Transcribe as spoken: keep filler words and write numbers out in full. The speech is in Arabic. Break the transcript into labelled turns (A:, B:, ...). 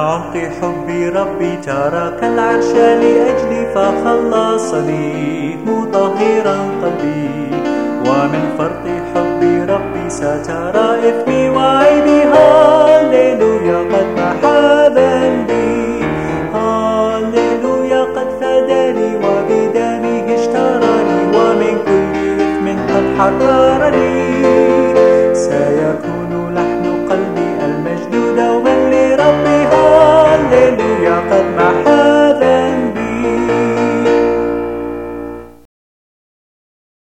A: عمق حب ربي ترك العرش لأجلي فخلصني مطهرا قلبي، ومن فرط حب ربي سترى إثمي وعيبي. هاليلويا قد محى ذنبي، هاليلويا قد فداني وبدمه اشتراني، ومن كل إثم قد حررني. سيكون لحن قلبي